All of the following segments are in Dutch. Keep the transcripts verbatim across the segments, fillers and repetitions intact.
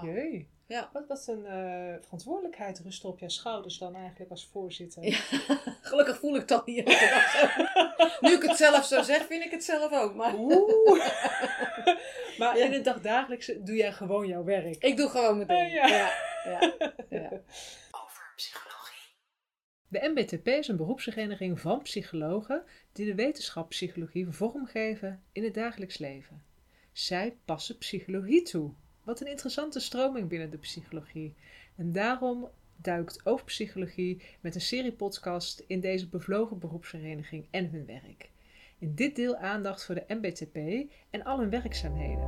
maar. Jee. Ja. Wat, wat een uh, verantwoordelijkheid rust er op jouw schouders dan eigenlijk als voorzitter. Ja, gelukkig voel ik dat niet. Nu ik het zelf zo zeg, vind ik het zelf ook. Maar, Oeh. maar ja. in het dagdagelijkse doe jij gewoon jouw werk. Ik doe gewoon mijn ding. Uh, ja. Ja, ja, ja. Over psychologie. De M B T P is een beroepsvereniging van psychologen die de wetenschap psychologie vormgeven in het dagelijks leven. Zij passen psychologie toe. Wat een interessante stroming binnen de psychologie. En daarom duikt Over Psychologie met een serie podcast in deze bevlogen beroepsvereniging en hun werk. In dit deel aandacht voor de M B T P en al hun werkzaamheden.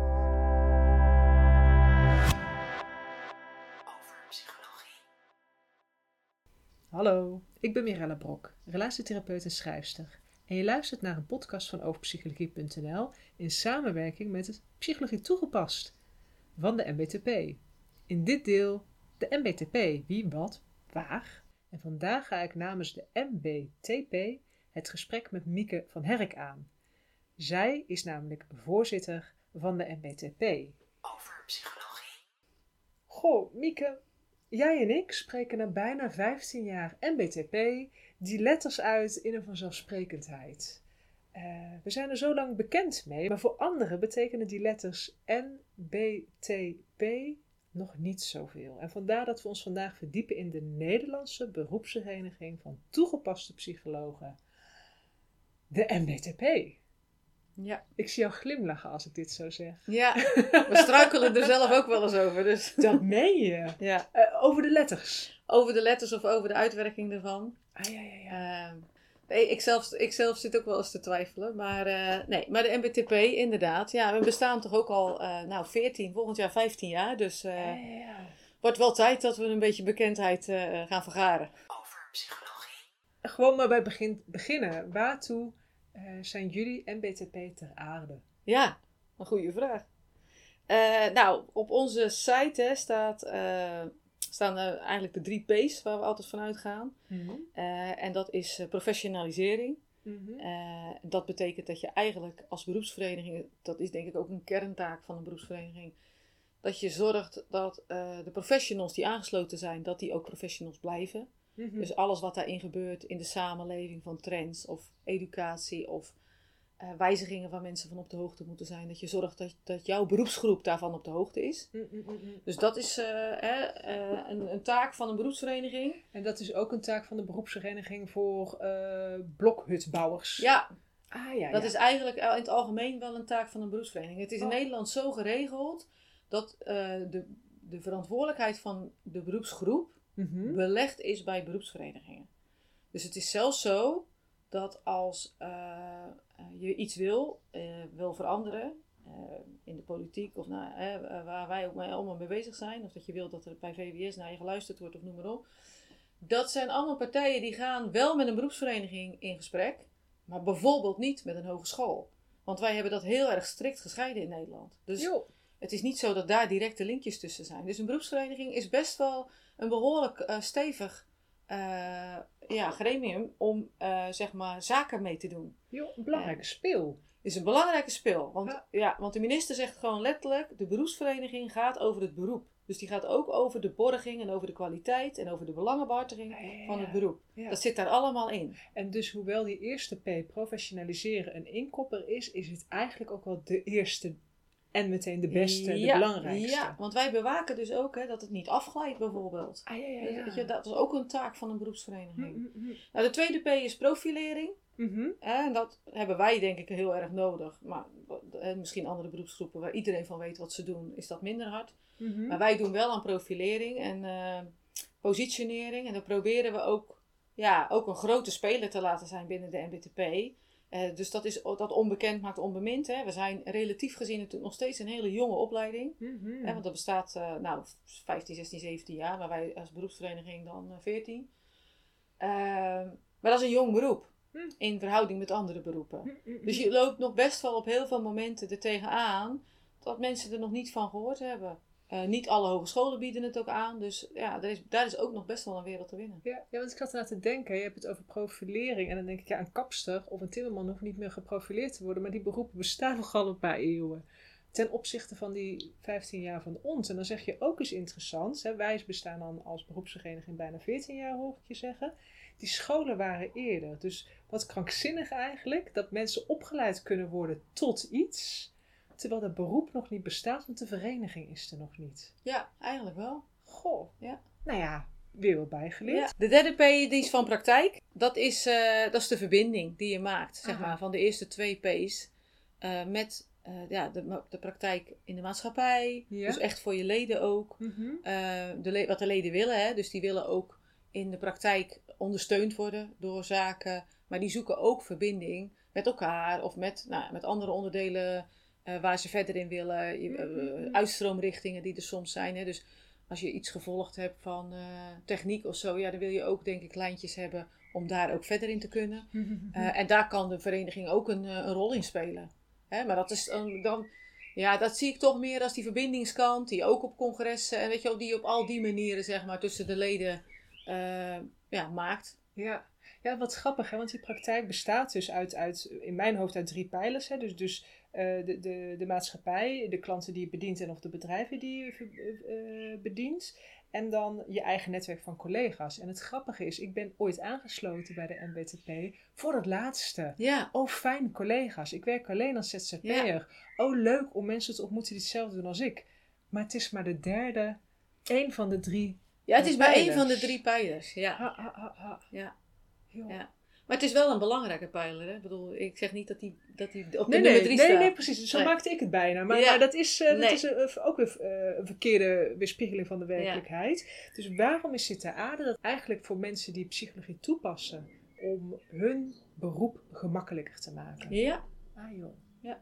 Over psychologie. Hallo, ik ben Mirella Brok, relatietherapeut en schrijfster. En je luistert naar een podcast van overpsychologie punt n l in samenwerking met het Psychologie Toegepast van de M B T P. In dit deel de M B T P, wie, wat, waar. En vandaag ga ik namens de M B T P het gesprek met Mieke van Herk aan. Zij is namelijk voorzitter van de M B T P. Over psychologie. Goh, Mieke, jij en ik spreken na bijna vijftien jaar M B T P die letters uit in een vanzelfsprekendheid. Uh, we zijn er zo lang bekend mee, maar voor anderen betekenen die letters N B T P nog niet zoveel. En vandaar dat we ons vandaag verdiepen in de Nederlandse beroepsvereniging van toegepaste psychologen, de M B T P. Ja. Ik zie jou glimlachen als ik dit zo zeg. Ja, we struikelen er zelf ook wel eens over. Dus. Dat meen je? Ja. Uh, over de letters? Over de letters of over de uitwerking ervan. Ah, ja, ja, ja. Uh, nee, ik zelf, ik zelf zit ook wel eens te twijfelen. Maar, uh, nee, maar de M B T P inderdaad. Ja, we bestaan toch ook al uh, nou, veertien, volgend jaar vijftien jaar. Dus uh, ja, ja, ja. wordt wel tijd dat we een beetje bekendheid uh, gaan vergaren. Over psychologie. Gewoon maar bij begin, beginnen. Waartoe uh, zijn jullie M B T P ter aarde? Ja, een goede vraag. Uh, nou, op onze site hè, staat... Uh, staan uh, eigenlijk de drie P's waar we altijd van uitgaan. Mm-hmm. Uh, en dat is uh, professionalisering. Mm-hmm. Uh, dat betekent dat je eigenlijk als beroepsvereniging, dat is denk ik ook een kerntaak van een beroepsvereniging, dat je zorgt dat uh, de professionals die aangesloten zijn, dat die ook professionals blijven. Mm-hmm. Dus alles wat daarin gebeurt in de samenleving van trends of educatie of uh, wijzigingen waar mensen van op de hoogte moeten zijn. Dat je zorgt dat, dat jouw beroepsgroep daarvan op de hoogte is. Mm-mm-mm. Dus dat is uh, uh, uh, een, een taak van een beroepsvereniging. En dat is ook een taak van de beroepsvereniging voor uh, blokhutbouwers. Ja, ah, ja dat ja. is eigenlijk in het algemeen wel een taak van een beroepsvereniging. Het is in oh. Nederland zo geregeld dat uh, de, de verantwoordelijkheid van de beroepsgroep Mm-hmm. belegd is bij beroepsverenigingen. Dus het is zelfs zo dat als uh, je iets wil, uh, wil veranderen, uh, in de politiek of nou, uh, waar wij ook mee, allemaal mee bezig zijn, of dat je wilt dat er bij V W S naar je geluisterd wordt of noem maar op. Dat zijn allemaal partijen die gaan wel met een beroepsvereniging in gesprek, maar bijvoorbeeld niet met een hogeschool. Want wij hebben dat heel erg strikt gescheiden in Nederland. Dus Jo. het is niet zo dat daar directe linkjes tussen zijn. Dus een beroepsvereniging is best wel een behoorlijk uh, stevig uh, ja, gremium om uh, zeg maar zaken mee te doen. Jo, een belangrijke uh, speel. Is een belangrijke speel. Want, ja. Ja, want de minister zegt gewoon letterlijk, de beroepsvereniging gaat over het beroep. Dus die gaat ook over de borging en over de kwaliteit en over de belangenbehartiging ja, ja, ja. van het beroep. Ja. Dat zit daar allemaal in. En dus hoewel die eerste P, professionaliseren, een inkopper is, is het eigenlijk ook wel de eerste en meteen de beste en ja, de belangrijkste. Ja, want wij bewaken dus ook hè, dat het niet afglijdt bijvoorbeeld. Ah, ja, ja, ja. Weet je, dat is ook een taak van een beroepsvereniging. Mm-hmm. Nou, de tweede P is profilering. Mm-hmm. En dat hebben wij denk ik heel erg nodig. Maar misschien andere beroepsgroepen waar iedereen van weet wat ze doen, is dat minder hard. Mm-hmm. Maar wij doen wel aan profilering en uh, positionering. En dan proberen we ook, ja, ook een grote speler te laten zijn binnen de M B T P. Uh, dus dat, is, dat onbekend maakt onbemind. Hè. We zijn relatief gezien natuurlijk nog steeds een hele jonge opleiding. Mm-hmm. Hè, want dat bestaat uh, nou, vijftien, zestien, zeventien jaar. Maar wij als beroepsvereniging dan uh, veertien. Uh, maar dat is een jong beroep. In verhouding met andere beroepen. Dus je loopt nog best wel op heel veel momenten er tegenaan dat mensen er nog niet van gehoord hebben. Uh, niet alle hogescholen bieden het ook aan. Dus ja, daar is, daar is ook nog best wel een wereld te winnen. Ja, ja, want ik zat eraan te denken. Je hebt het over profilering. En dan denk ik, ja, een kapster of een timmerman hoeft niet meer geprofileerd te worden. Maar die beroepen bestaan nog al een paar eeuwen. ten opzichte van die vijftien jaar van de O N T. En dan zeg je ook eens interessant, hè, wij bestaan dan als beroepsvereniging bijna veertien jaar, hoor ik je zeggen. Die scholen waren eerder. Dus wat krankzinnig eigenlijk, dat mensen opgeleid kunnen worden tot iets, terwijl dat beroep nog niet bestaat, want de vereniging is er nog niet. Ja, eigenlijk wel. Goh. Ja. Nou ja, weer wat bijgeleerd. Ja. De derde P, die is van praktijk. Dat is, eh, dat is de verbinding die je maakt, zeg Aha. maar, van de eerste twee P's. Uh, met uh, ja, de, de praktijk in de maatschappij. Ja. Dus echt voor je leden ook. Mm-hmm. Uh, de le- wat de leden willen, hè. Dus die willen ook in de praktijk ondersteund worden door zaken. Maar die zoeken ook verbinding met elkaar of met, nou, met andere onderdelen uh, waar ze verder in willen. Uh, uh, uitstroomrichtingen die er soms zijn. Hè. Dus als je iets gevolgd hebt van uh, techniek of zo, ja, dan wil je ook, denk ik, lijntjes hebben om daar ook verder in te kunnen. Mm-hmm. Uh, en daar kan de vereniging ook een, een rol in spelen. Hè? Maar dat is um, dan, ja, dat zie ik toch meer als die verbindingskant, die ook op congressen en weet je wel, die op al die manieren, zeg maar, tussen de leden uh, ja, maakt. Ja. Ja, wat grappig, hè? Want die praktijk bestaat dus uit, uit in mijn hoofd uit drie pijlers. Hè? Dus, dus uh, de, de, de maatschappij, de klanten die je bedient en of de bedrijven die je uh, bedient. En dan je eigen netwerk van collega's. En het grappige is, ik ben ooit aangesloten bij de M B T P voor dat laatste. Ja. Oh, fijn collega's. Ik werk alleen als Z Z P'er. Ja. Oh, leuk om mensen te ontmoeten die hetzelfde doen als ik. Maar het is maar de derde, één van de drie. Ja, het is maar pijlers. één van de drie pijlers. Ja. Ha, ha, ha, ha. Ja. Ja. Ja. Maar het is wel een belangrijke pijler. Hè? Ik bedoel, ik zeg niet dat die, dat die op de nee, nummer nee, drie nee, staat. nee, precies. Zo nee. maakte ik het bijna. Maar, Ja. maar dat is, uh, dat nee. is uh, ook weer uh, een verkeerde weerspiegeling van de werkelijkheid. Ja. Dus waarom is dit te aarde dat eigenlijk voor mensen die psychologie toepassen, om hun beroep gemakkelijker te maken? Ja. Ah joh. Ja.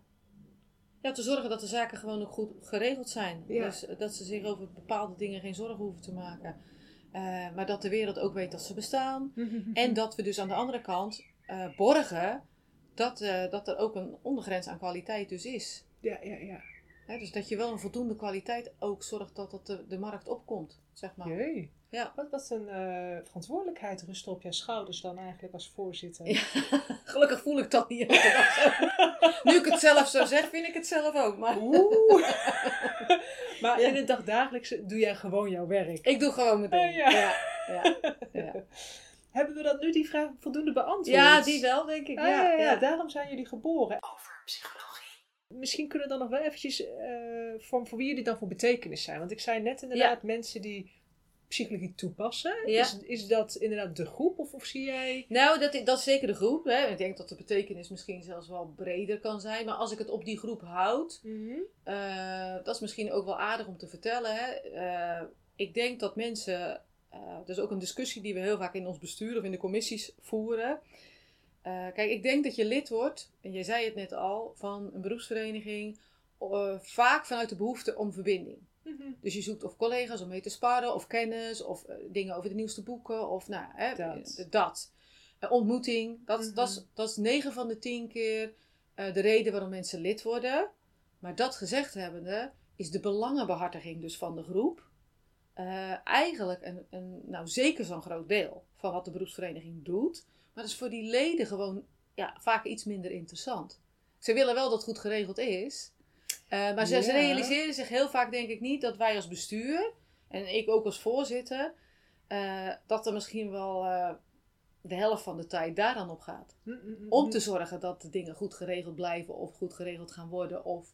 Ja, te zorgen dat de zaken gewoon ook goed geregeld zijn. Ja. Dus dat ze zich over bepaalde dingen geen zorgen hoeven te maken. Uh, maar dat de wereld ook weet dat ze bestaan. En dat we dus aan de andere kant uh, borgen dat, uh, dat er ook een ondergrens aan kwaliteit dus is. Ja, ja, ja. He, dus dat je wel een voldoende kwaliteit ook zorgt dat dat de, de markt opkomt, zeg maar. Jee. Ja. Wat, wat een uh, verantwoordelijkheid rust op jouw schouders dan eigenlijk als voorzitter. Ja, gelukkig voel ik dat niet. Nu ik het zelf zo zeg, vind ik het zelf ook. Maar, Oeh. maar ja. in het dagdagelijkse doe jij gewoon jouw werk. Ik doe gewoon mijn ding. Uh, ja. Ja, ja, ja. Hebben we dat nu die vraag voldoende beantwoord? Ja, die wel, denk ik. Ah, ja, ja, ja, ja. daarom zijn jullie geboren. Over psychologie. Misschien kunnen we dan nog wel eventjes uh, voor, voor wie jullie dan voor betekenis zijn. Want ik zei net inderdaad ja. mensen die psychologie toepassen. Ja. Is, is dat inderdaad de groep of, of zie jij... Nou, dat, dat is zeker de groep. Hè. Ik denk dat de betekenis misschien zelfs wel breder kan zijn. Maar als ik het op die groep houd, Mm-hmm. uh, dat is misschien ook wel aardig om te vertellen. Hè. Uh, ik denk dat mensen... Uh, dat is ook een discussie die we heel vaak in ons bestuur of in de commissies voeren. Uh, kijk, ik denk dat je lid wordt, en jij zei het net al, van een beroepsvereniging, uh, vaak vanuit de behoefte om verbinding. Mm-hmm. Dus je zoekt of collega's om mee te sparren, of kennis, of uh, dingen over de nieuwste boeken, of nou, hè, dat. dat. Uh, ontmoeting, dat, Mm-hmm. dat, is, dat is negen van de tien keer uh, de reden waarom mensen lid worden. Maar dat gezegd hebbende, is de belangenbehartiging dus van de groep Uh, eigenlijk een, een, nou zeker zo'n groot deel van wat de beroepsvereniging doet. Maar dat is voor die leden gewoon ja, vaak iets minder interessant. Ze willen wel dat het goed geregeld is. Uh, maar ze, Ja. ze realiseren zich heel vaak denk ik niet dat wij als bestuur, en ik ook als voorzitter, uh, dat er misschien wel uh, de helft van de tijd daaraan op gaat. Mm-hmm. Om te zorgen dat de dingen goed geregeld blijven of goed geregeld gaan worden. Of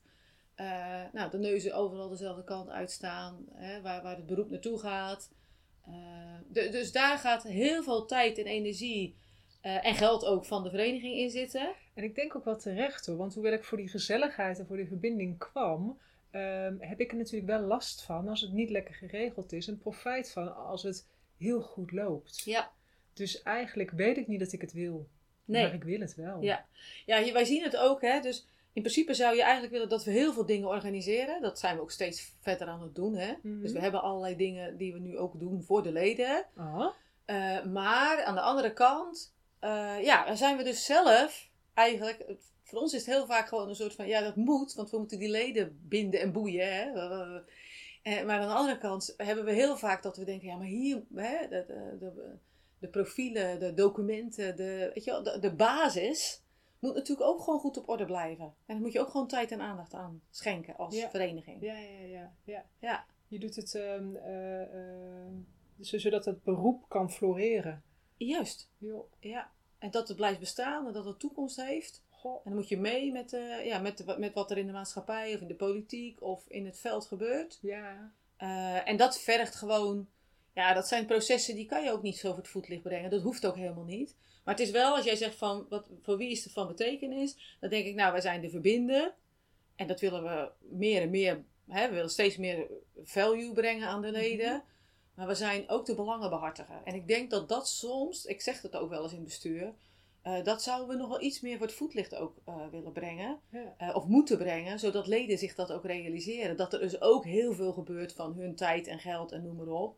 Uh, nou, de neuzen overal dezelfde kant uitstaan, hè, waar, waar het beroep naartoe gaat. Uh, de, dus daar gaat heel veel tijd en energie uh, en geld ook van de vereniging in zitten. En ik denk ook wel terecht hoor, want hoewel ik voor die gezelligheid en voor die verbinding kwam, um, heb ik er natuurlijk wel last van als het niet lekker geregeld is en profijt van als het heel goed loopt. Ja. Dus eigenlijk weet ik niet dat ik het wil, nee. maar ik wil het wel. Ja, ja wij zien het ook, hè, dus in principe zou je eigenlijk willen dat we heel veel dingen organiseren. Dat zijn we ook steeds verder aan het doen. Hè? Mm-hmm. Dus we hebben allerlei dingen die we nu ook doen voor de leden. Aha. Uh, maar aan de andere kant, uh, ja, zijn we dus zelf eigenlijk... Voor ons is het heel vaak gewoon een soort van, ja dat moet, want we moeten die leden binden en boeien. Hè? Uh, uh, maar aan de andere kant hebben we heel vaak dat we denken, ja maar hier, hè, de, de, de, de profielen, de documenten, de, weet je wel, de, de basis moet natuurlijk ook gewoon goed op orde blijven. En daar moet je ook gewoon tijd en aandacht aan schenken als Ja. vereniging. Ja, ja, ja, ja. Ja. Je doet het um, uh, uh, zodat het beroep kan floreren. Juist. Jo. Ja. En dat het blijft bestaan en dat het toekomst heeft. Goh. En dan moet je mee met, uh, ja, met, de, met wat er in de maatschappij of in de politiek of in het veld gebeurt. Ja. Uh, en dat vergt gewoon... Ja, dat zijn processen die kan je ook niet zo voor het voetlicht brengen. Dat hoeft ook helemaal niet. Maar het is wel, als jij zegt van, wat, voor wie is het van betekenis? Dan denk ik, nou, wij zijn de verbinden. En dat willen we meer en meer... Hè, we willen steeds meer value brengen aan de leden. Mm-hmm. Maar we zijn ook de belangenbehartiger. En ik denk dat dat soms, ik zeg het ook wel eens in het bestuur... Uh, dat zouden we nog wel iets meer voor het voetlicht ook uh, willen brengen. Ja. Uh, of moeten brengen, zodat leden zich dat ook realiseren. Dat er dus ook heel veel gebeurt van hun tijd en geld en noem maar op.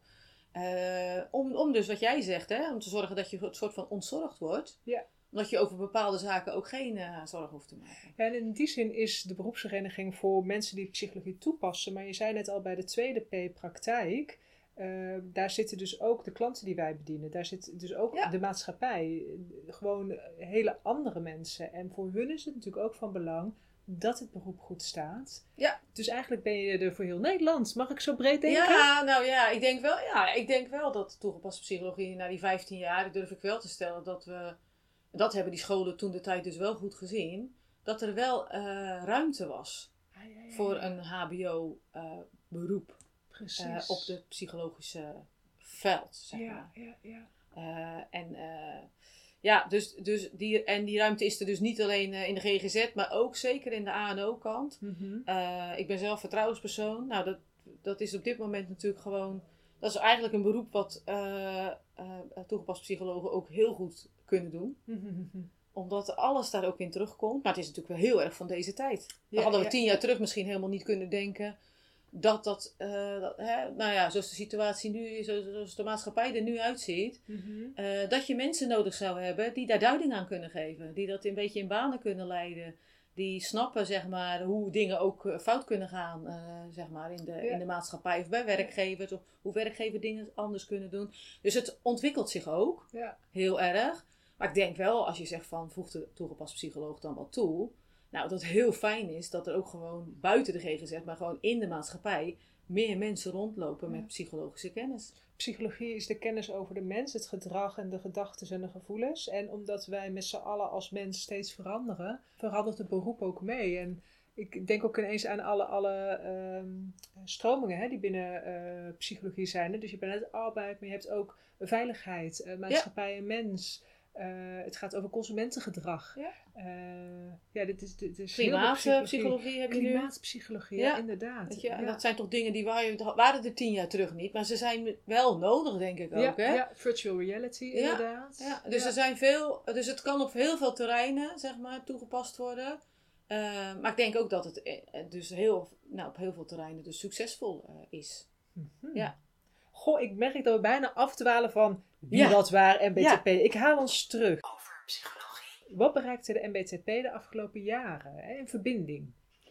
Uh, om, om dus wat jij zegt, hè, om te zorgen dat je een soort van ontzorgd wordt. Ja. Omdat je over bepaalde zaken ook geen uh, zorg hoeft te maken. Ja, en in die zin is de beroepsvereniging voor mensen die psychologie toepassen. Maar je zei net al bij de tweede P, praktijk. Uh, daar zitten dus ook de klanten die wij bedienen. Daar zit dus ook ja. de maatschappij. Gewoon hele andere mensen. En voor hun is het natuurlijk ook van belang dat het beroep goed staat. Ja. Dus eigenlijk ben je er voor heel Nederland. Mag ik zo breed denken? Ja, nou ja, ik denk wel, ja, ik denk wel dat toegepaste psychologie na die vijftien jaar, durf ik wel te stellen dat we, dat hebben die scholen toen de tijd dus wel goed gezien, dat er wel uh, ruimte was ah, ja, ja, ja. voor een H B O uh, beroep. Precies. Uh, op het psychologische veld, zeg ja, maar. Ja, ja. Uh, en uh, ja, dus, dus die, en die ruimte is er dus niet alleen uh, in de G G Z, maar ook zeker in de A en O-kant. Mm-hmm. Uh, ik ben zelf vertrouwenspersoon. Nou, dat, dat is op dit moment natuurlijk gewoon... Dat is eigenlijk een beroep wat uh, uh, toegepaste psychologen ook heel goed kunnen doen. Mm-hmm. Omdat alles daar ook in terugkomt. Maar het is natuurlijk wel heel erg van deze tijd. We ja, hadden we ja. tien jaar terug misschien helemaal niet kunnen denken... Dat dat, uh, dat hè, nou ja, zoals de situatie nu, zoals de maatschappij er nu uitziet, Mm-hmm. uh, dat je mensen nodig zou hebben die daar duiding aan kunnen geven. Die dat een beetje in banen kunnen leiden. Die snappen, zeg maar, hoe dingen ook fout kunnen gaan, uh, zeg maar, in de, ja. in de maatschappij of bij werkgevers. Of hoe werkgevers dingen anders kunnen doen. Dus het ontwikkelt zich ook, ja. heel erg. Maar ik denk wel, als je zegt van, voeg de toegepaste psycholoog dan wat toe... Nou, dat het heel fijn is dat er ook gewoon buiten de G G Z, maar gewoon in de maatschappij, meer mensen rondlopen met psychologische kennis. Psychologie is de kennis over de mens, het gedrag en de gedachten en de gevoelens. En omdat wij met z'n allen als mens steeds veranderen, verandert het beroep ook mee. En ik denk ook ineens aan alle, alle um, stromingen hè, die binnen uh, psychologie zijn. Hè? Dus je bent net arbeid, maar je hebt ook veiligheid, uh, maatschappij ja. en mens. Uh, het gaat over consumentengedrag. Ja, uh, ja dit is, dit is klimaatpsychologie heb je nu. Klimaatpsychologie, ja, inderdaad. Weet je, ja. En dat zijn toch dingen die waren, waren er tien jaar terug niet. Maar ze zijn wel nodig, denk ik ook. Ja, hè? ja virtual reality ja, inderdaad. Ja. Dus, ja. er zijn veel, dus het kan op heel veel terreinen, zeg maar, toegepast worden. Uh, maar ik denk ook dat het dus heel, nou, op heel veel terreinen dus succesvol uh, is. Mm-hmm. Ja. Goh, ik merk dat we bijna afdwalen van wie ja. dat waar M B T P. Ja. Ik haal ons terug. Over psychologie. Wat bereikte de M B T P de afgelopen jaren hè, in verbinding?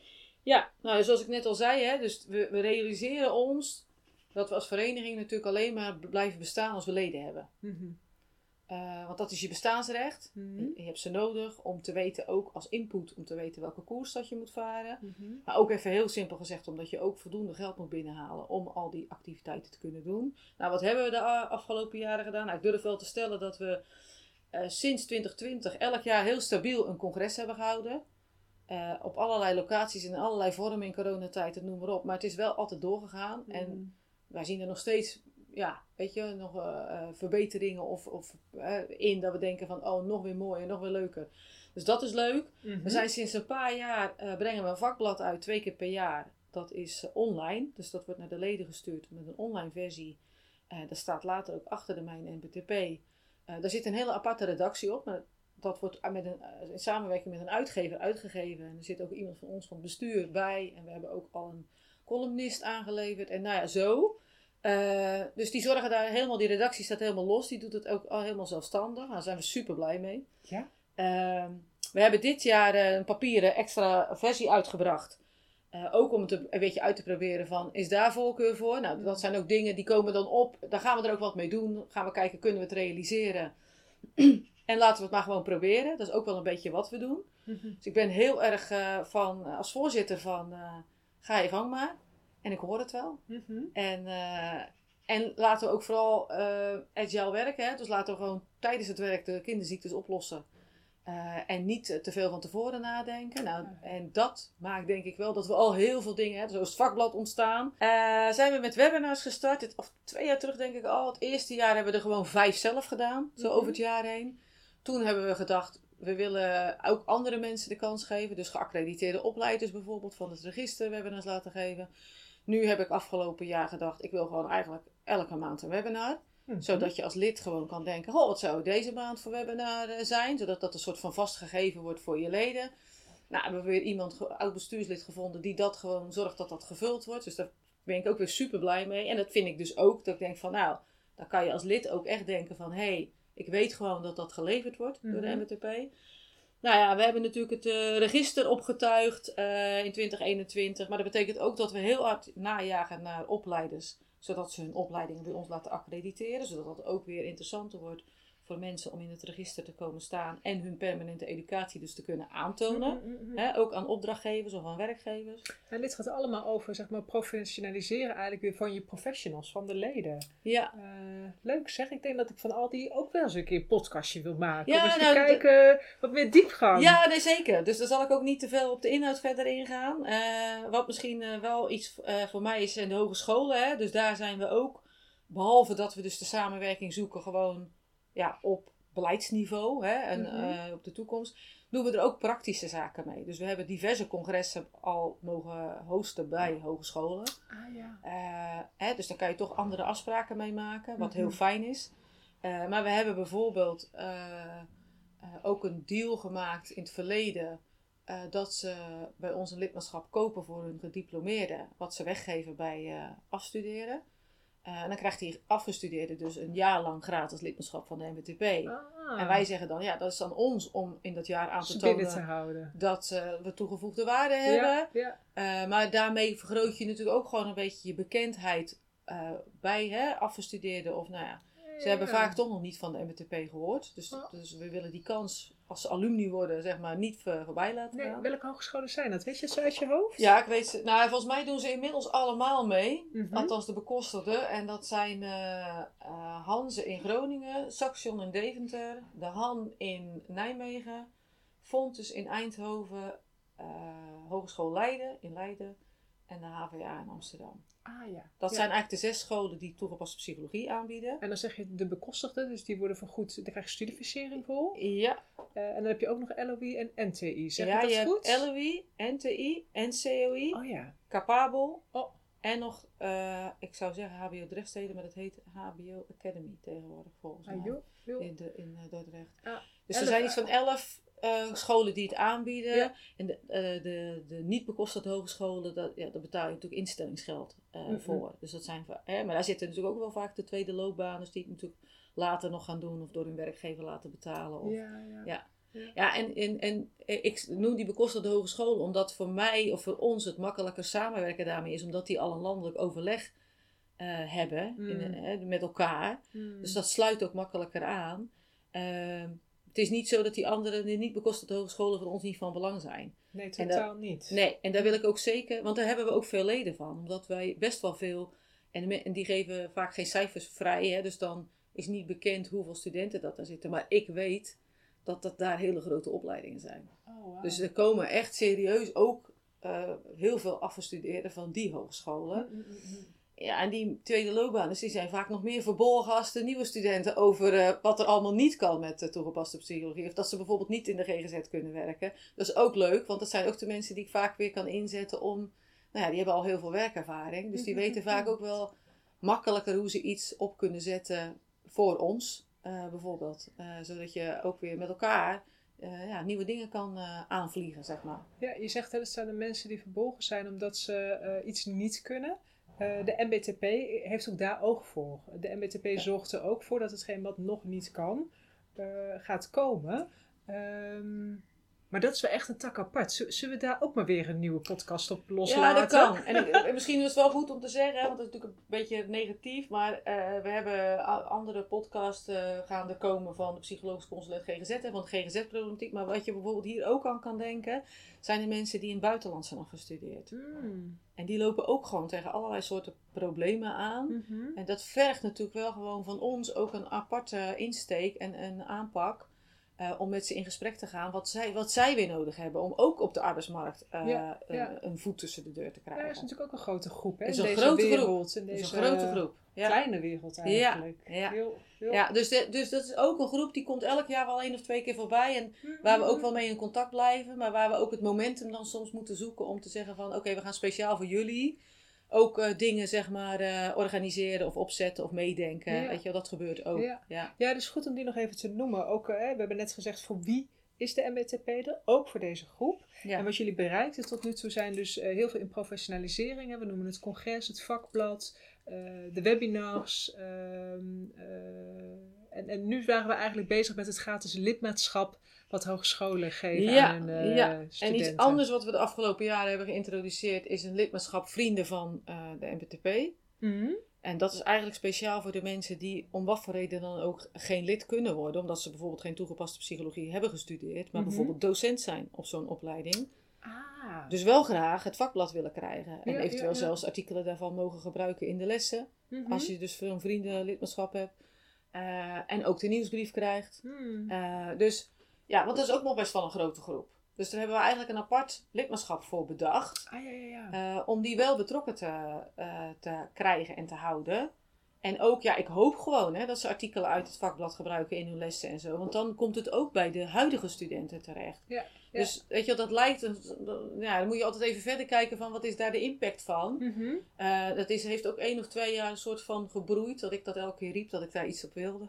Ja, nou zoals ik net al zei, hè, dus we, we realiseren ons dat we als vereniging natuurlijk alleen maar blijven bestaan als we leden hebben. Mm-hmm. Uh, want dat is je bestaansrecht. Mm-hmm. Je hebt ze nodig om te weten, ook als input, om te weten welke koers dat je moet varen. Mm-hmm. Maar ook even heel simpel gezegd, omdat je ook voldoende geld moet binnenhalen om al die activiteiten te kunnen doen. Nou, wat hebben we de afgelopen jaren gedaan? Nou, ik durf wel te stellen dat we uh, sinds twintig twintig elk jaar heel stabiel een congres hebben gehouden. Uh, op allerlei locaties in allerlei vormen in coronatijd, noem maar op. Maar het is wel altijd doorgegaan. Mm-hmm. En wij zien er nog steeds... Ja, weet je, nog uh, uh, verbeteringen of, of uh, in dat we denken van, oh, nog weer mooier, nog weer leuker. Dus dat is leuk. Mm-hmm. We zijn sinds een paar jaar, uh, brengen we een vakblad uit, twee keer per jaar. Dat is uh, online, dus dat wordt naar de leden gestuurd met een online versie. Uh, daar staat later ook achter de Mijn M B T P. Uh, daar zit een hele aparte redactie op, maar dat wordt met een, uh, in samenwerking met een uitgever uitgegeven. En er zit ook iemand van ons van het bestuur bij. En we hebben ook al een columnist aangeleverd. En nou ja, zo... Uh, dus die zorgen daar helemaal, die redactie staat helemaal los. Die doet het ook al helemaal zelfstandig. Daar zijn we super blij mee. Ja? Uh, we hebben dit jaar uh, een papieren extra versie uitgebracht. Uh, ook om het een beetje uit te proberen van, is daar voorkeur voor? Nou, dat zijn ook dingen die komen dan op. Daar gaan we er ook wat mee doen. Gaan we kijken, kunnen we het realiseren? En laten we het maar gewoon proberen. Dat is ook wel een beetje wat we doen. Mhm. Dus ik ben heel erg uh, van, uh, als voorzitter van, uh, ga je gang maar. En ik hoor het wel. Mhm. En, uh, en laten we ook vooral uh, agile werken. Hè? Dus laten we gewoon tijdens het werk de kinderziektes oplossen. Uh, en niet te veel van tevoren nadenken. Nou, en dat maakt denk ik wel dat we al heel veel dingen hebben. Zo is het vakblad ontstaan. Uh, zijn we met webinars gestart. Het, of twee jaar terug denk ik al. Het eerste jaar hebben we er gewoon vijf zelf gedaan. Zo Mm-hmm. over het jaar heen. Toen hebben we gedacht, we willen ook andere mensen de kans geven. Dus geaccrediteerde opleiders bijvoorbeeld van het register webinars laten geven. Nu heb ik afgelopen jaar gedacht, ik wil gewoon eigenlijk elke maand een webinar. Mm-hmm. Zodat je als lid gewoon kan denken, oh, wat zou deze maand voor webinar zijn? Zodat dat een soort van vastgegeven wordt voor je leden. Nou, hebben we weer iemand, oud bestuurslid gevonden, die dat gewoon zorgt dat dat gevuld wordt. Dus daar ben ik ook weer super blij mee. En dat vind ik dus ook, dat ik denk van, nou, dan kan je als lid ook echt denken van, hé, hey, ik weet gewoon dat dat geleverd wordt mm-hmm. door de M B T P. Nou ja, we hebben natuurlijk het uh, register opgetuigd uh, in twintig eenentwintig. Maar dat betekent ook dat we heel hard najagen naar opleiders. Zodat ze hun opleidingen bij ons laten accrediteren. Zodat dat ook weer interessanter wordt voor mensen om in het register te komen staan. En hun permanente educatie dus te kunnen aantonen. Mm-hmm. Hè, ook aan opdrachtgevers of aan werkgevers. En dit gaat allemaal over, zeg maar, professionaliseren eigenlijk weer van je professionals, van de leden. Ja. Uh, leuk zeg. Ik denk dat ik van al die ook wel eens een keer een podcastje wil maken. Ja, om eens nou, te kijken, d- wat meer diepgang. Ja, nee zeker. Dus daar zal ik ook niet te veel op de inhoud verder ingaan. Uh, wat misschien uh, wel iets uh, voor mij is in de hogescholen. Hè? Dus daar zijn we ook, behalve dat we dus de samenwerking zoeken gewoon ja, op beleidsniveau hè? En mm-hmm. uh, op de toekomst, doen we er ook praktische zaken mee. Dus we hebben diverse congressen al mogen hosten bij hogescholen. Ah, ja. uh, hè? Dus daar kan je toch andere afspraken mee maken, wat mm-hmm. heel fijn is. Uh, maar we hebben bijvoorbeeld uh, uh, ook een deal gemaakt in het verleden uh, dat ze bij ons een lidmaatschap kopen voor hun gediplomeerden, wat ze weggeven bij uh, afstuderen. Uh, en dan krijgt die afgestudeerde dus een jaar lang gratis lidmaatschap van de M B T P. Ah. En wij zeggen dan, ja, dat is aan ons om in dat jaar aan te Ze tonen te houden. dat uh, we toegevoegde waarde hebben. Ja, ja. Uh, maar daarmee vergroot je natuurlijk ook gewoon een beetje je bekendheid uh, bij hè, afgestudeerden of nou ja. Ze hebben ja. vaak toch nog niet van de M B T P gehoord. Dus, oh. dus we willen die kans, als ze alumni worden, zeg maar, niet voor, voorbij laten nee, gaan. Welke hogescholen zijn dat? Weet je het zo uit je hoofd? Ja, ik weet ze. Nou, volgens mij doen ze inmiddels allemaal mee. Mm-hmm. Althans de bekosterde. En dat zijn uh, uh, Hanze in Groningen, Saxion in Deventer, de Han in Nijmegen, Fontes in Eindhoven, uh, Hogeschool Leiden in Leiden en de H V A in Amsterdam. Ah, ja. Dat ja. zijn eigenlijk de zes scholen die toegepaste psychologie aanbieden. En dan zeg je de bekostigden, dus die worden vergoed, daar krijg je studiefinanciering voor. Ja. Uh, en dan heb je ook nog L O I en N T I, zeg ja, je dat je goed? hebt L O I, N T I, N C O I, oh, ja. Capabel oh. en nog, uh, ik zou zeggen H B O Drechtsteden, maar dat heet H B O Academy tegenwoordig volgens mij. Ah, joh, joh. In, de, in uh, Dordrecht. Ah, dus er zijn iets van elf uh, scholen die het aanbieden. Ja. En de, uh, de, de niet bekostigde hogescholen, dat, ja, daar betaal je natuurlijk instellingsgeld uh, mm-hmm. voor. Dus dat zijn, hè, maar daar zitten natuurlijk ook wel vaak de tweede loopbaners die het natuurlijk later nog gaan doen of door hun werkgever laten betalen. Of, ja, ja. ja. Ja, ja en, en, en ik noem die bekostigde hogescholen omdat voor mij of voor ons het makkelijker samenwerken daarmee is, omdat die al een landelijk overleg uh, hebben mm. in, uh, met elkaar. Mm. Dus dat sluit ook makkelijker aan. Uh, het is niet zo dat die andere, die niet bekostigde hogescholen voor ons niet van belang zijn. Nee, totaal daar, niet. Nee, en daar wil ik ook zeker, want daar hebben we ook veel leden van. Omdat wij best wel veel, en, en die geven vaak geen cijfers vrij, hè, dus dan is niet bekend hoeveel studenten dat daar zitten. Maar ik weet dat dat daar hele grote opleidingen zijn. Oh, wow. Dus er komen echt serieus ook uh, heel veel afgestudeerden van die hogescholen. Mm-mm-mm. Ja, en die tweede loopbanen, die zijn vaak nog meer verborgen als de nieuwe studenten over uh, wat er allemaal niet kan met uh, toegepaste psychologie. Of dat ze bijvoorbeeld niet in de G G Z kunnen werken. Dat is ook leuk, want dat zijn ook de mensen die ik vaak weer kan inzetten om, nou ja, die hebben al heel veel werkervaring. Dus die weten vaak ook wel makkelijker hoe ze iets op kunnen zetten voor ons. Uh, bijvoorbeeld, uh, zodat je ook weer met elkaar uh, ja, nieuwe dingen kan uh, aanvliegen, zeg maar. Ja, je zegt dat het zijn de mensen die verborgen zijn omdat ze uh, iets niet kunnen. Uh, de M B T P heeft ook daar oog voor. De M B T P ja. zorgt er ook voor dat hetgeen wat nog niet kan, uh, gaat komen. Um, Maar dat is wel echt een tak apart. Z- Zullen we daar ook maar weer een nieuwe podcast op Ja, loslaten? dat kan. En ik- en misschien is het wel goed om te zeggen, hè, want dat is natuurlijk een beetje negatief, maar eh, we hebben a- andere podcasts eh, gaande komen van de psychologisch consulent G G Z en van de G G Z-problematiek. Maar wat je bijvoorbeeld hier ook aan kan denken, zijn de mensen die in het buitenland zijn afgestudeerd. Hmm. En die lopen ook gewoon tegen allerlei soorten problemen aan. Mhm. En dat vergt natuurlijk wel gewoon van ons ook een aparte insteek en een aanpak. eh, om met ze in gesprek te gaan wat zij, wat zij weer nodig hebben. Om ook op de arbeidsmarkt eh, Ja, ja. Een, een voet tussen de deur te Ja, krijgen. dat is natuurlijk ook een grote groep. Hè? Het is in een deze grote groep. wereld. In Het is deze een grote groep. Ja. kleine wereld eigenlijk. Ja. Heel, heel... Ja, dus, de- dus dat is ook een groep die komt elk jaar wel één of twee keer voorbij. En waar we ook wel mee in contact blijven. Maar waar we ook het momentum dan soms moeten zoeken om te zeggen van... Oké, we gaan speciaal voor jullie ook eh, dingen zeg maar eh, organiseren of opzetten of meedenken. Ja. Weet je wel, dat gebeurt ook. Ja. Ja. Ja, het is goed om die nog even te noemen. Ook, eh, we hebben net gezegd voor wie is de M B T P er? Ook voor deze groep. Ja. En wat jullie bereikten tot nu toe zijn dus eh, heel veel in professionaliseringen. We noemen het congres, het vakblad, eh, de webinars. ehm, eh, en, en nu waren we eigenlijk bezig met het gratis lidmaatschap wat hogescholen geven Ja, aan hun eh, ja. En studenten. iets anders wat we de afgelopen jaren hebben geïntroduceerd is een lidmaatschap Vrienden van eh, de M B T P. Mhm. En dat is eigenlijk speciaal voor de mensen die om wat voor reden dan ook geen lid kunnen worden. Omdat ze bijvoorbeeld geen toegepaste psychologie hebben gestudeerd. Maar Mhm. bijvoorbeeld docent zijn op zo'n opleiding. Ah, Dus wel graag het vakblad willen krijgen. En Ja, eventueel ja, ja. zelfs artikelen daarvan mogen gebruiken in de lessen. mhm. Als je dus voor een vriendenlidmaatschap hebt. Eh, en ook de nieuwsbrief krijgt. Hmm. Eh, dus ja, want dat is ook nog best wel een grote groep. Dus daar hebben we eigenlijk een apart lidmaatschap voor bedacht. Ah, ja, ja, ja. eh, om die wel betrokken te, eh, te krijgen en te houden. En ook, ja, ik hoop gewoon hè, dat ze artikelen uit het vakblad gebruiken in hun lessen en zo. Want dan komt het ook bij de huidige studenten terecht. Ja, ja. Dus weet je wel, dat lijkt, een, ja, dan moet je altijd even verder kijken van wat is daar de impact van. Mhm. Eh, dat is, heeft ook één of twee jaar een soort van gebroeid, dat ik dat elke keer riep, dat ik daar iets op wilde.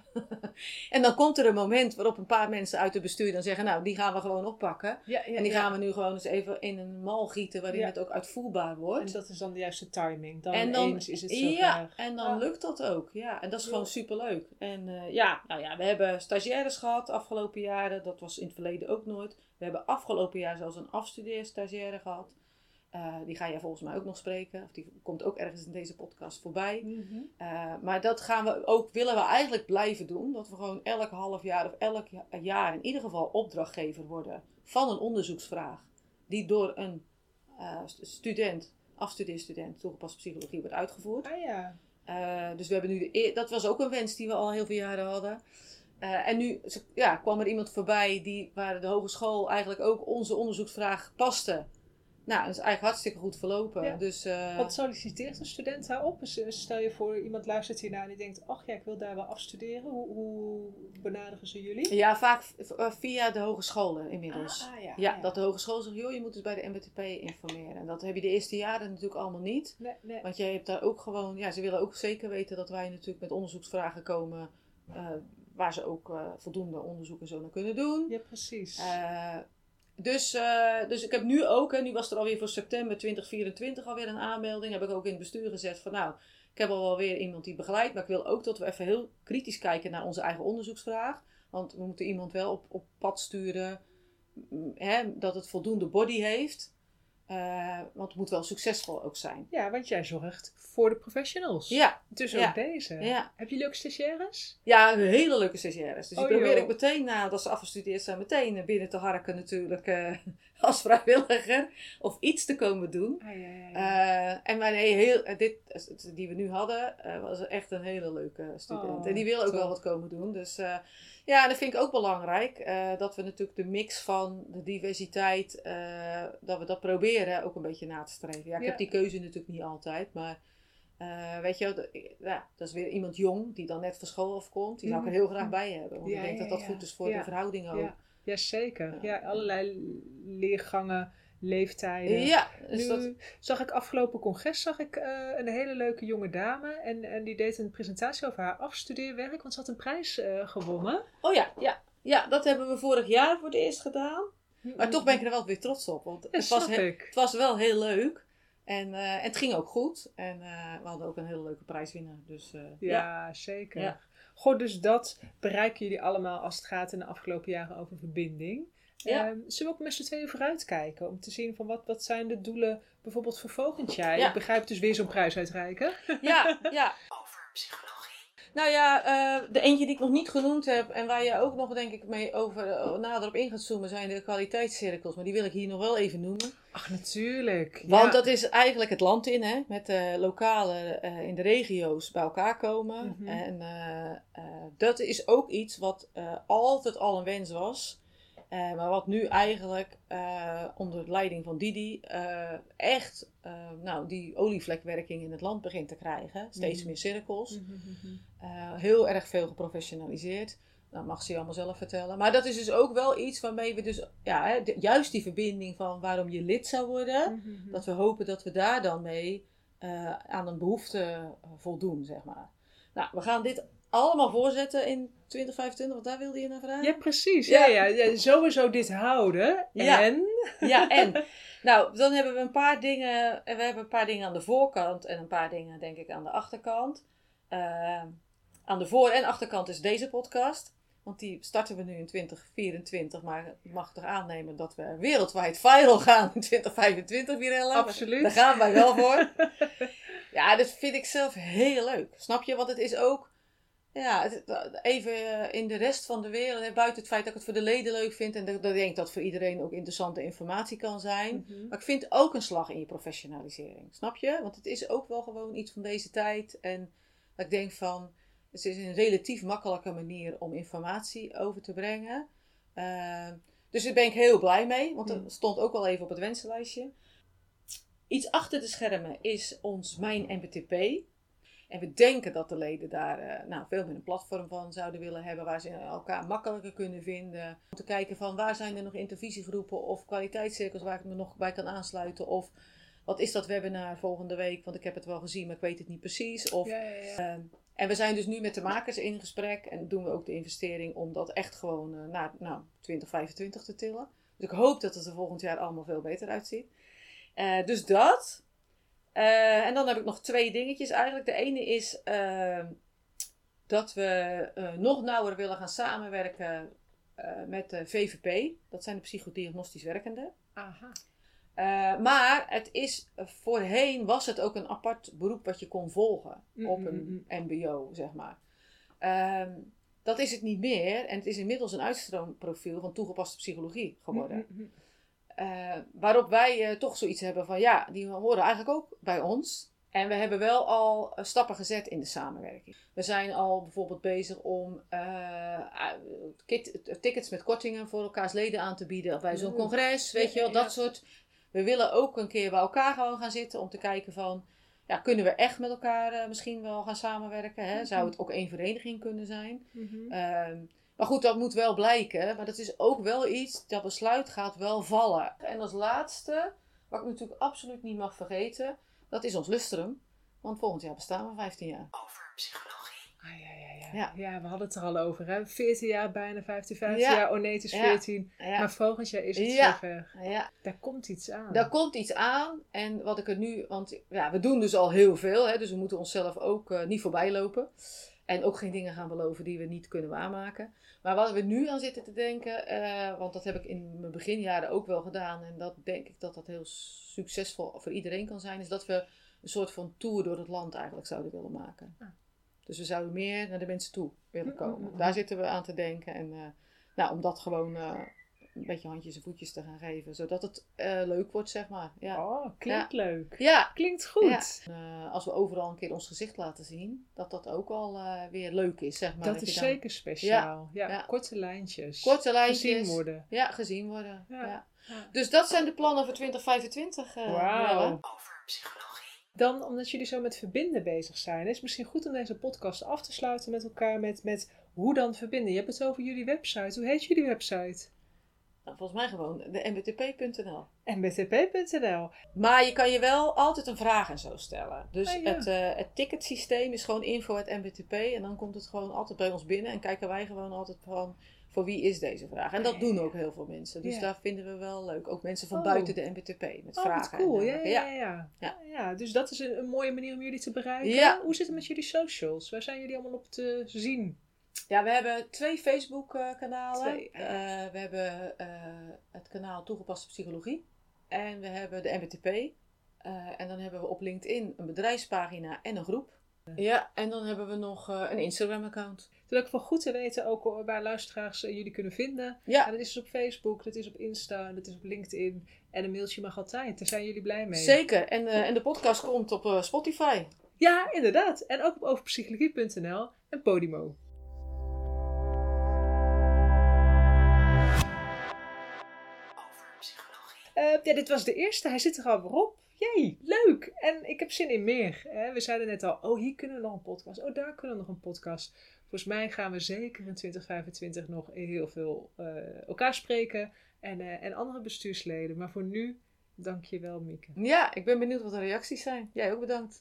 En dan komt er een moment waarop een paar mensen uit het bestuur dan zeggen, nou, die gaan we gewoon oppakken. Ja, ja, En die ja. gaan we nu gewoon eens even in een mal gieten waarin Ja. het ook uitvoerbaar wordt. En dat is dan de juiste timing. Dan, En dan- eens is het zover. Ja, en dan Ja. lukt dat ook. Ja, en dat is Ja. gewoon superleuk. En eh, ja, nou ja, we hebben stagiaires gehad afgelopen jaren. Dat was in het verleden ook nooit. We hebben afgelopen jaar zelfs een afstudeerstagiaire gehad. Eh, die ga jij volgens mij ook nog spreken. Of die komt ook ergens in deze podcast voorbij. Mhm. Eh, maar dat gaan we ook, willen we eigenlijk blijven doen. Dat we gewoon elk half jaar of elk ja- jaar in ieder geval opdrachtgever worden van een onderzoeksvraag. Die door een eh, st- student, afstudeerstudent, toegepaste psychologie wordt uitgevoerd. Ah ja. Eh, dus we hebben nu de eer- dat was ook een wens die we al heel veel jaren hadden. Eh, en nu ja, kwam er iemand voorbij die, waar de hogeschool eigenlijk ook onze onderzoeksvraag paste. Nou, dat is eigenlijk hartstikke goed verlopen. Ja. Dus, eh, Wat solliciteert een student daarop? Dus, eh, stel je voor, iemand luistert hiernaar en die denkt, ach ja, ik wil daar wel afstuderen. Hoe, hoe benaderen ze jullie? ja, vaak v- eh, via de hogescholen inmiddels. Ah, ah, ja, ja, ja. dat de hogeschool zegt, joh, je moet dus bij de M B T P informeren. En dat heb je de eerste jaren natuurlijk allemaal niet. Nee, nee. Want jij hebt daar ook gewoon, ja, ze willen ook zeker weten dat wij natuurlijk met onderzoeksvragen komen. eh, waar ze ook eh, voldoende onderzoek en zo naar kunnen doen. Ja, precies. Eh, dus, eh, dus ik heb nu ook, hè, nu was er alweer voor september tweeduizend vierentwintig alweer een aanmelding. Heb ik ook in het bestuur gezet van nou, ik heb al wel weer iemand die begeleidt. Maar ik wil ook dat we even heel kritisch kijken naar onze eigen onderzoeksvraag. Want we moeten iemand wel op, op pad sturen. mm, Hè, dat het voldoende body heeft. Eh, want het moet wel succesvol ook zijn. Ja, want jij zorgt voor de professionals. Ja, Dus ook ja. deze. ja. Heb je leuke stagiaires? Ja, hele leuke stagiaires. Dus Oh, ik probeer joh. ook meteen, nadat ze afgestudeerd zijn, meteen binnen te harken natuurlijk eh, als vrijwilliger. Of iets te komen doen. Ah, ja, ja, ja. Eh, en maar nee, heel, eh, dit die we nu hadden, eh, was echt een hele leuke student. Oh, en die wil ook top. wel wat komen doen. Dus eh, ja, dat vind ik ook belangrijk. eh, dat we natuurlijk de mix van de diversiteit, eh, dat we dat proberen ook een beetje na te streven. Ja, ik Ja. heb die keuze natuurlijk niet altijd, maar... eh, weet je, wel, de- ja, dat is weer iemand jong die dan net van school afkomt. Die zou ik er heel graag bij hebben. Want Ja, ik denk ja, dat dat ja. goed is voor Ja. de verhouding ook. Ja, ja, zeker. Ja. Ja, allerlei leergangen, leeftijden. Ja, dus Nu dat, zag ik afgelopen congres zag ik, eh, een hele leuke jonge dame. En, en die deed een presentatie over haar afstudeerwerk. Want ze had een prijs eh, gewonnen. oh ja, ja, ja, dat hebben we vorig jaar voor het eerst gedaan. Maar toch ben ik er wel weer trots op. Want Ja, het, was snap he- ik. het was wel heel leuk. En, eh, en het ging ook goed. En eh, we hadden ook een hele leuke prijswinnaar. Dus eh, ja. Ja, zeker. Ja. Goh, dus dat bereiken jullie allemaal als het gaat in de afgelopen jaren over verbinding. Ja. Ehm, zullen we ook met z'n tweeën vooruitkijken om te zien van wat, wat zijn de doelen bijvoorbeeld voor volgend jaar? Ja. Ik begrijp dus weer zo'n prijs uitreiken. Ja, ja. Over psychologie. Nou ja, uh, de eentje die ik nog niet genoemd heb en waar je ook nog denk ik mee over uh, nader op in gaat zoomen zijn de kwaliteitscirkels. Maar die wil ik hier nog wel even noemen. Ach, natuurlijk. Want ja. dat is eigenlijk het land in, hè, met de lokale uh, in de regio's bij elkaar komen. Mm-hmm. En uh, uh, dat is ook iets wat uh, altijd al een wens was. Uh, maar wat nu eigenlijk uh, onder de leiding van Didi uh, echt uh, nou, die olievlekwerking in het land begint te krijgen. Steeds Mm-hmm. meer cirkels. Mm-hmm. Uh, heel erg veel geprofessionaliseerd. Dat mag ze je allemaal zelf vertellen. Maar dat is dus ook wel iets waarmee we dus... Ja, hè, de, juist die verbinding van waarom je lid zou worden. Mm-hmm. Dat we hopen dat we daar dan mee uh, aan een behoefte voldoen, zeg maar. Nou, we gaan dit allemaal voorzetten in twintig vijfentwintig. Want daar wilde je naar vragen? Ja, precies. Ja. Ja, ja, ja, sowieso dit houden. Ja. En? Ja, en? Nou, dan hebben we een paar dingen... We hebben een paar dingen aan de voorkant en een paar dingen, denk ik, aan de achterkant. Uh, aan de voor- en achterkant is deze podcast. Want die starten we nu in twintig vierentwintig. Maar ik mag toch aannemen dat we wereldwijd viral gaan in twintig vijfentwintig, Mirella. Absoluut. Daar gaan wij wel voor. Ja, dat vind ik zelf heel leuk. Snap je? Want het is ook... Ja, het, even in de rest van de wereld, buiten het feit dat ik het voor de leden leuk vind en dat ik denk dat voor iedereen ook interessante informatie kan zijn. Mm-hmm. Maar ik vind ook een slag in je professionalisering. Snap je? Want het is ook wel gewoon iets van deze tijd. En dat ik denk van, het is een relatief makkelijke manier om informatie over te brengen. Uh, dus daar ben ik heel blij mee, want dat stond ook wel even op het wensenlijstje. Iets achter de schermen is ons Mijn M B T P. En we denken dat de leden daar uh, nou, veel meer een platform van zouden willen hebben. Waar ze elkaar makkelijker kunnen vinden. Om te kijken van waar zijn er nog intervisiegroepen of kwaliteitscirkels waar ik me nog bij kan aansluiten. Of wat is dat webinar volgende week? Want ik heb het wel gezien, maar ik weet het niet precies. Of, ja, ja, ja. Uh, en we zijn dus nu met de makers in gesprek. En doen we ook de investering om dat echt gewoon uh, naar nou, twintig vijfentwintig te tillen. Dus ik hoop dat het er volgend jaar allemaal veel beter uitziet. Uh, dus dat... Uh, en dan heb ik nog twee dingetjes eigenlijk. De ene is uh, dat we uh, nog nauwer willen gaan samenwerken uh, met de V V P. Dat zijn de psychodiagnostisch werkenden. Aha. Uh, maar het is, uh, voorheen was het ook een apart beroep wat je kon volgen Mm-mm. op een M B O, zeg maar. Uh, dat is het niet meer. En het is inmiddels een uitstroomprofiel van toegepaste psychologie geworden. Mm-mm. Uh, waarop wij uh, toch zoiets hebben van ja, die horen eigenlijk ook bij ons. En we hebben wel al uh, stappen gezet in de samenwerking. We zijn al bijvoorbeeld bezig om uh, kit, tickets met kortingen voor elkaars leden aan te bieden. Bij zo'n congres, weet je wel, dat soort. We willen ook een keer bij elkaar gewoon gaan zitten om te kijken van... Ja, kunnen we echt met elkaar uh, misschien wel gaan samenwerken? Hè? Zou het ook één vereniging kunnen zijn? Mm-hmm. Uh, Maar goed, dat moet wel blijken. Maar dat is ook wel iets, dat besluit gaat wel vallen. En als laatste, wat ik natuurlijk absoluut niet mag vergeten, dat is ons lustrum. Want volgend jaar bestaan we vijftien jaar. Over psychologie. Ah, ja, ja, ja. Ja. ja, we hadden het er al over. Hè? veertien jaar bijna, vijftien, vijftien Ja. jaar. Oh nee, het is Ja. veertien. Ja. Maar volgend jaar is het Ja. zover. Ja, Daar komt iets aan. daar komt iets aan. En wat ik er nu, want ja, we doen dus al heel veel. Hè, dus we moeten onszelf ook uh, niet voorbij lopen. En ook geen dingen gaan beloven die we niet kunnen waarmaken. Maar wat we nu aan zitten te denken, uh, want dat heb ik in mijn beginjaren ook wel gedaan. En dat denk ik dat dat heel succesvol voor iedereen kan zijn. Is dat we een soort van tour door het land eigenlijk zouden willen maken. Ah. Dus we zouden meer naar de mensen toe willen komen. Mm-hmm. Daar zitten we aan te denken. En uh, nou, om dat gewoon uh, een beetje handjes en voetjes te gaan geven. Zodat het uh, leuk wordt, zeg maar. Ja. Oh, klinkt Ja. leuk. Ja. Klinkt goed. Ja. Uh, als we overal een keer ons gezicht laten zien, dat dat ook al uh, weer leuk is, zeg maar. Dat is je dan zeker speciaal. Ja, Ja. korte lijntjes. korte lijntjes. Gezien worden. Ja, gezien worden. Ja. Ja. Ja. Dus dat zijn de plannen voor twintig vijfentwintig. Uh, Wauw. Jelle. Over psychologie. Dan, omdat jullie zo met verbinden bezig zijn, is het misschien goed om deze podcast af te sluiten met elkaar met, met hoe dan verbinden. Je hebt het over jullie website. Hoe heet jullie website? Nou, volgens mij gewoon de m b t p punt n l. m b t p punt n l. Maar je kan je wel altijd een vraag en zo stellen. Dus Ah, ja. het, uh, het ticketsysteem is gewoon info at m b t p. En dan komt het gewoon altijd bij ons binnen. En kijken wij gewoon altijd van, voor wie is deze vraag? En dat Ah, doen ja. ook heel veel mensen. Dus Ja. daar vinden we wel leuk. Ook mensen van Oh. buiten de M B T P met Oh, vragen. wat cool. en Ja, dergelijke. ja, ja. Ja. Ja. ja, dus dat is een, een mooie manier om jullie te bereiken. Ja. Hoe zit het met jullie socials? Waar zijn jullie allemaal op te zien? Ja, we hebben twee Facebook-kanalen. Twee, Uh, we hebben uh, het kanaal Toegepaste Psychologie. En we hebben de M B T P. Uh, en dan hebben we op LinkedIn een bedrijfspagina en een groep. Ja, en dan hebben we nog uh, een Instagram-account. Het is ook wel goed te weten ook waar luisteraars uh, jullie kunnen vinden. Ja. En dat is dus op Facebook, dat is op Insta, dat is op LinkedIn. En een mailtje mag altijd. Daar zijn jullie blij mee. Zeker. En, uh, en de podcast komt op uh, Spotify. Ja, inderdaad. En ook op overpsychologie punt n l en Podimo. Over psychologie. Uh, ja, dit was de eerste. Hij zit er al weer op. Jee, leuk! En ik heb zin in meer. Hè? We zeiden net al, oh hier kunnen we nog een podcast. Oh, daar kunnen we nog een podcast. Volgens mij gaan we zeker in twintig vijfentwintig nog heel veel uh, elkaar spreken. En, uh, en andere bestuursleden. Maar voor nu, dank je wel, Mieke. Ja, ik ben benieuwd wat de reacties zijn. Jij ook bedankt.